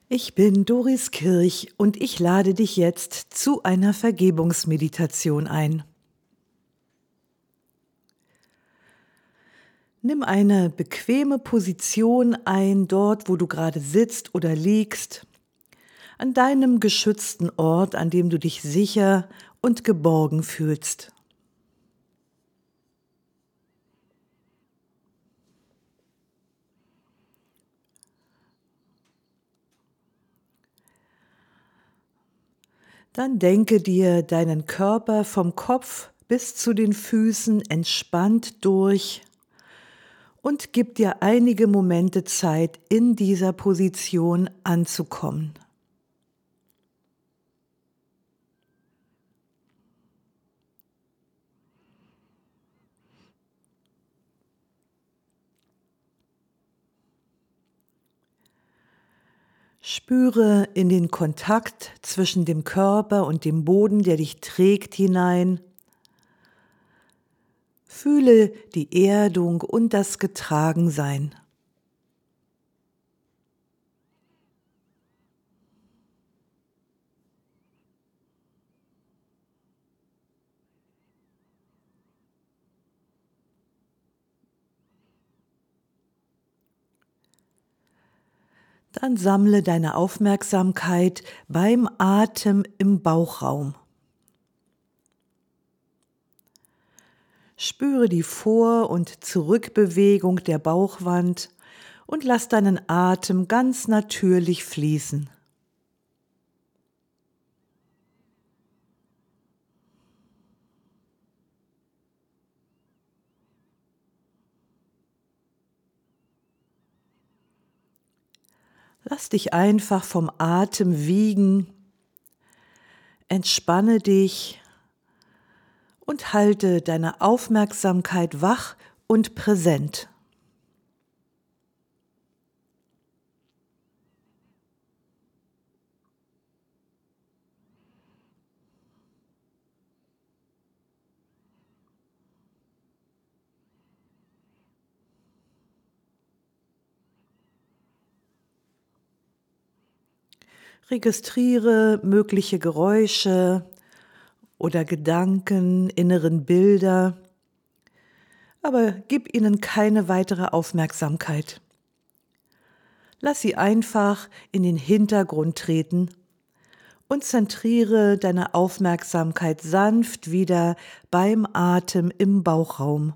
Ich bin Doris Kirch und ich lade dich jetzt zu einer Vergebungsmeditation ein. Nimm eine bequeme Position ein, dort wo du gerade sitzt oder liegst, an deinem geschützten Ort, an dem du dich sicher und geborgen fühlst. Dann denke dir deinen Körper vom Kopf bis zu den Füßen entspannt durch und gib dir einige Momente Zeit, in dieser Position anzukommen. Spüre in den Kontakt zwischen dem Körper und dem Boden, der dich trägt, hinein. Fühle die Erdung und das Getragensein. Dann sammle deine Aufmerksamkeit beim Atem im Bauchraum. Spüre die Vor- und Zurückbewegung der Bauchwand und lass deinen Atem ganz natürlich fließen. Lass dich einfach vom Atem wiegen, entspanne dich und halte deine Aufmerksamkeit wach und präsent. Registriere mögliche Geräusche oder Gedanken, inneren Bilder, aber gib ihnen keine weitere Aufmerksamkeit. Lass sie einfach in den Hintergrund treten und zentriere deine Aufmerksamkeit sanft wieder beim Atem im Bauchraum.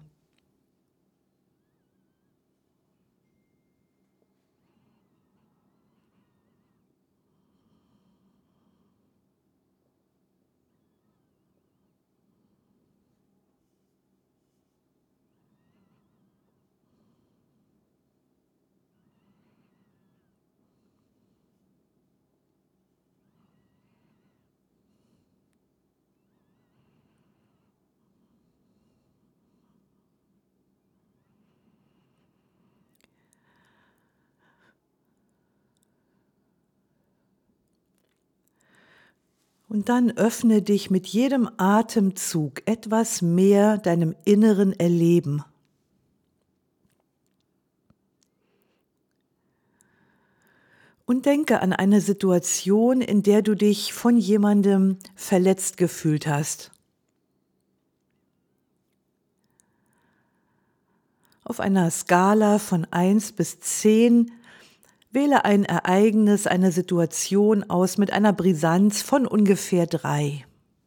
Und dann öffne dich mit jedem Atemzug etwas mehr deinem inneren Erleben. Und denke an eine Situation, in der du dich von jemandem verletzt gefühlt hast. Auf einer Skala von 1 bis 10 wähle ein Ereignis, eine Situation aus mit einer Brisanz von ungefähr 3.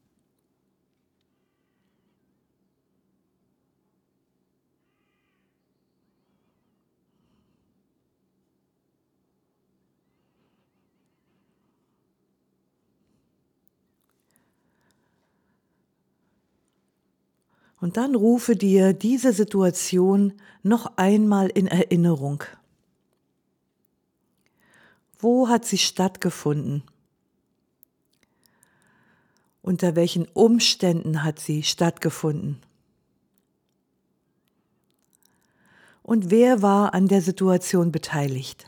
Und dann rufe dir diese Situation noch einmal in Erinnerung. Wo hat sie stattgefunden? Unter welchen Umständen hat sie stattgefunden? Und wer war an der Situation beteiligt?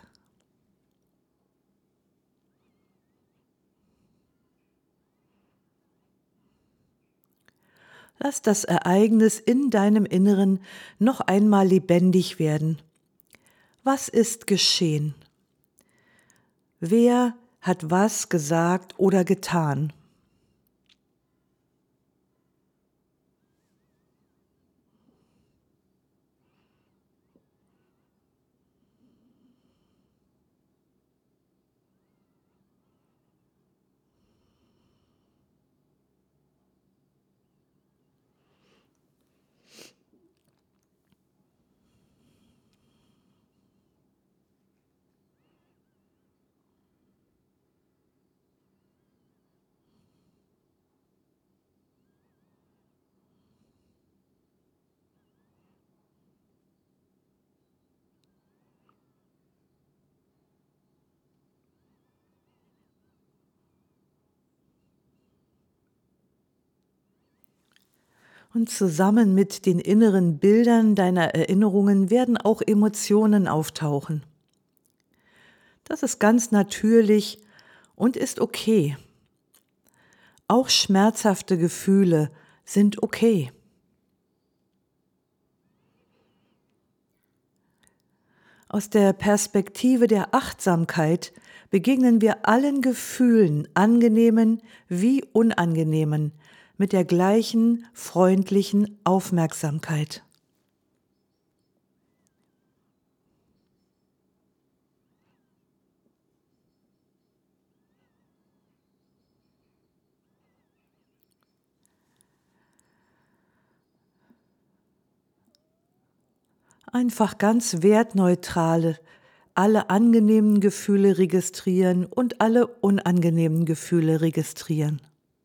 Lass das Ereignis in deinem Inneren noch einmal lebendig werden. Was ist geschehen? Wer hat was gesagt oder getan? Und zusammen mit den inneren Bildern deiner Erinnerungen werden auch Emotionen auftauchen. Das ist ganz natürlich und ist okay. Auch schmerzhafte Gefühle sind okay. Aus der Perspektive der Achtsamkeit begegnen wir allen Gefühlen, angenehmen wie unangenehmen, mit der gleichen freundlichen Aufmerksamkeit. Einfach ganz wertneutrale, alle angenehmen Gefühle registrieren und alle unangenehmen Gefühle registrieren.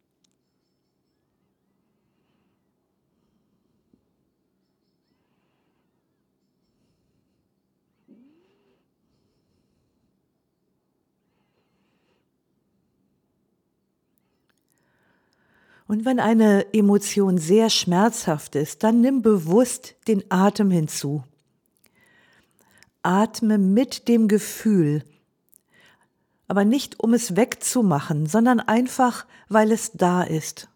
Und wenn eine Emotion sehr schmerzhaft ist, dann nimm bewusst den Atem hinzu. Atme mit dem Gefühl, aber nicht um es wegzumachen, sondern einfach, weil es da ist.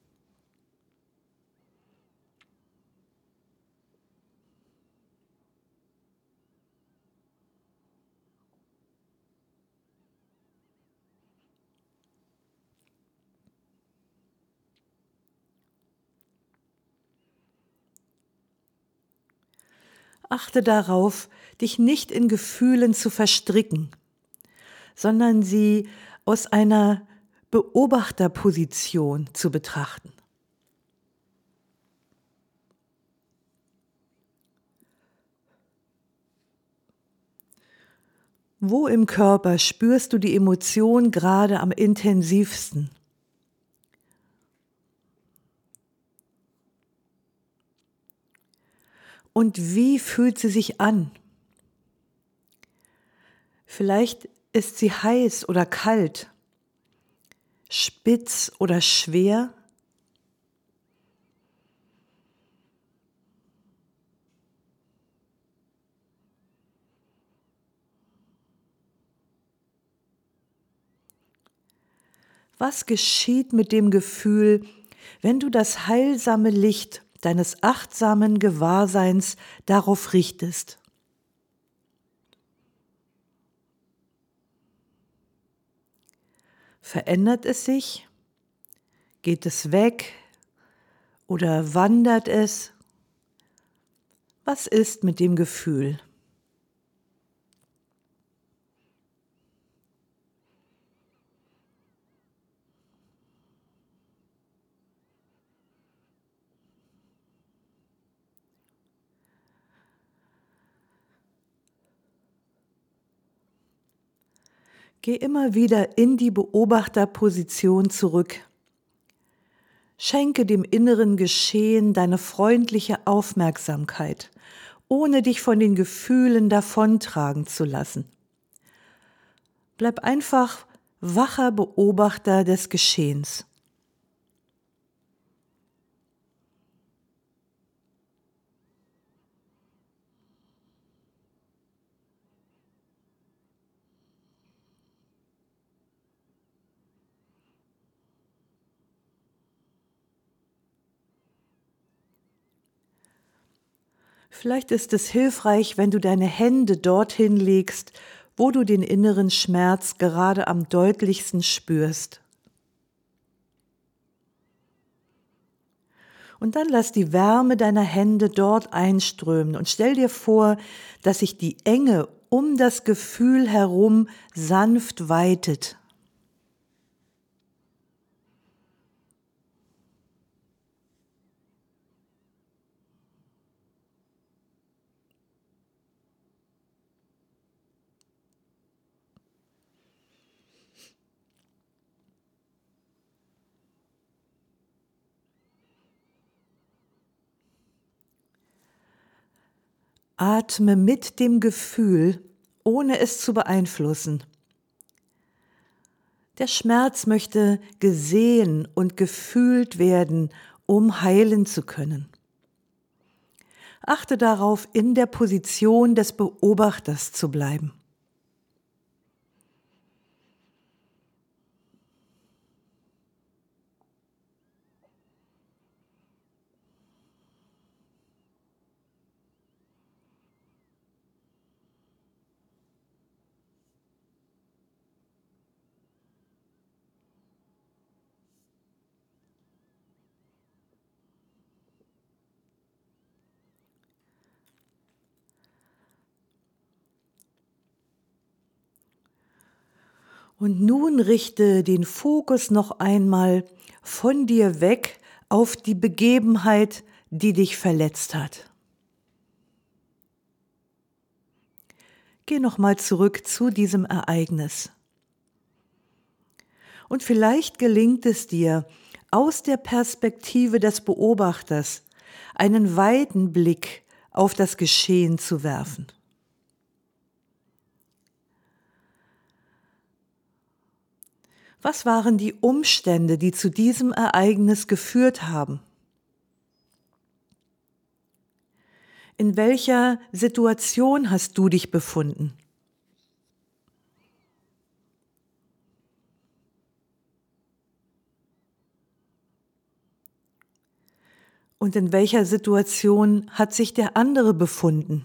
Achte darauf, dich nicht in Gefühlen zu verstricken, sondern sie aus einer Beobachterposition zu betrachten. Wo im Körper spürst du die Emotion gerade am intensivsten? Und wie fühlt sie sich an? Vielleicht ist sie heiß oder kalt, spitz oder schwer. Was geschieht mit dem Gefühl, wenn du das heilsame Licht deines achtsamen Gewahrseins darauf richtest? Verändert es sich? Geht es weg? Oder wandert es? Was ist mit dem Gefühl? Geh immer wieder in die Beobachterposition zurück. Schenke dem inneren Geschehen deine freundliche Aufmerksamkeit, ohne dich von den Gefühlen davontragen zu lassen. Bleib einfach wacher Beobachter des Geschehens. Vielleicht ist es hilfreich, wenn du deine Hände dorthin legst, wo du den inneren Schmerz gerade am deutlichsten spürst. Und dann lass die Wärme deiner Hände dort einströmen und stell dir vor, dass sich die Enge um das Gefühl herum sanft weitet. Atme mit dem Gefühl, ohne es zu beeinflussen. Der Schmerz möchte gesehen und gefühlt werden, um heilen zu können. Achte darauf, in der Position des Beobachters zu bleiben. Und nun richte den Fokus noch einmal von dir weg auf die Begebenheit, die dich verletzt hat. Geh nochmal zurück zu diesem Ereignis. Und vielleicht gelingt es dir, aus der Perspektive des Beobachters einen weiten Blick auf das Geschehen zu werfen. Was waren die Umstände, die zu diesem Ereignis geführt haben? In welcher Situation hast du dich befunden? Und in welcher Situation hat sich der andere befunden?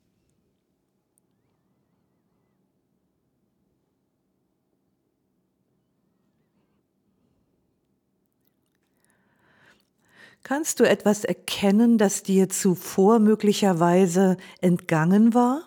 Kannst du etwas erkennen, das dir zuvor möglicherweise entgangen war?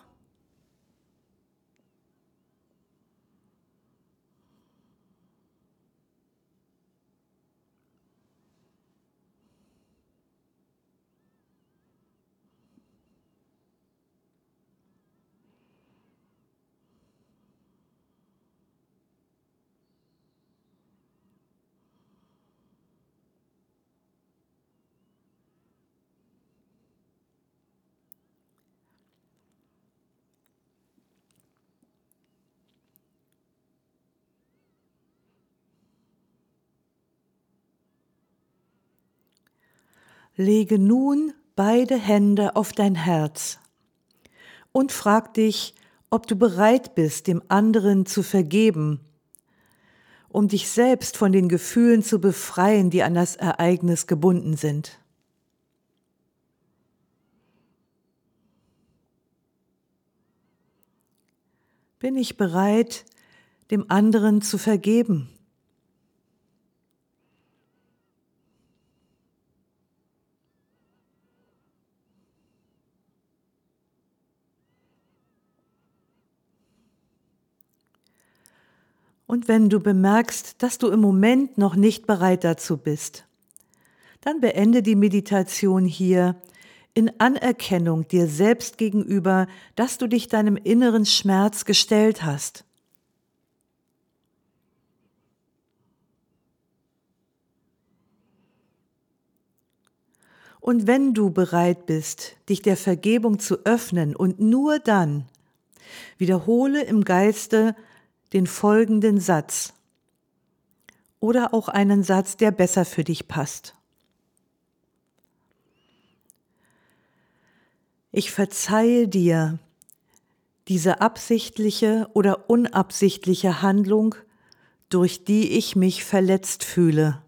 Lege nun beide Hände auf dein Herz und frag dich, ob du bereit bist, dem anderen zu vergeben, um dich selbst von den Gefühlen zu befreien, die an das Ereignis gebunden sind. Bin ich bereit, dem anderen zu vergeben? Und wenn du bemerkst, dass du im Moment noch nicht bereit dazu bist, dann beende die Meditation hier in Anerkennung dir selbst gegenüber, dass du dich deinem inneren Schmerz gestellt hast. Und wenn du bereit bist, dich der Vergebung zu öffnen und nur dann, wiederhole im Geiste den folgenden Satz oder auch einen Satz, der besser für dich passt. Ich verzeihe dir diese absichtliche oder unabsichtliche Handlung, durch die ich mich verletzt fühle.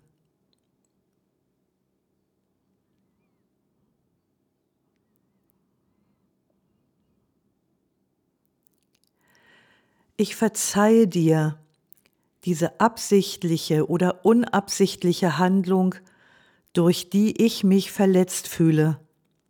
Ich verzeihe dir diese absichtliche oder unabsichtliche Handlung, durch die ich mich verletzt fühle.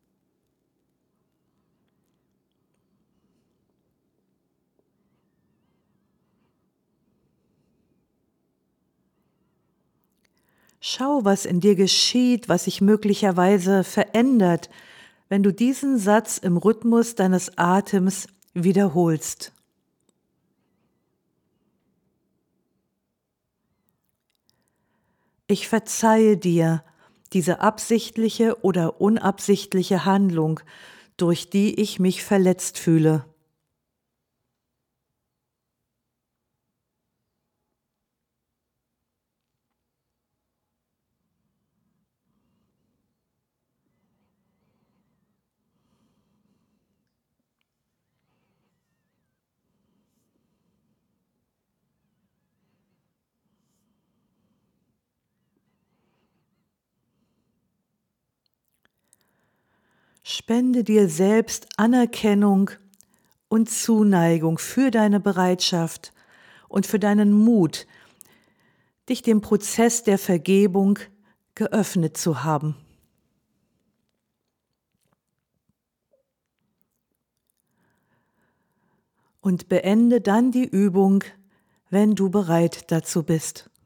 Schau, was in dir geschieht, was sich möglicherweise verändert, wenn du diesen Satz im Rhythmus deines Atems wiederholst. Ich verzeihe dir diese absichtliche oder unabsichtliche Handlung, durch die ich mich verletzt fühle. Spende dir selbst Anerkennung und Zuneigung für deine Bereitschaft und für deinen Mut, dich dem Prozess der Vergebung geöffnet zu haben. Und beende dann die Übung, wenn du bereit dazu bist.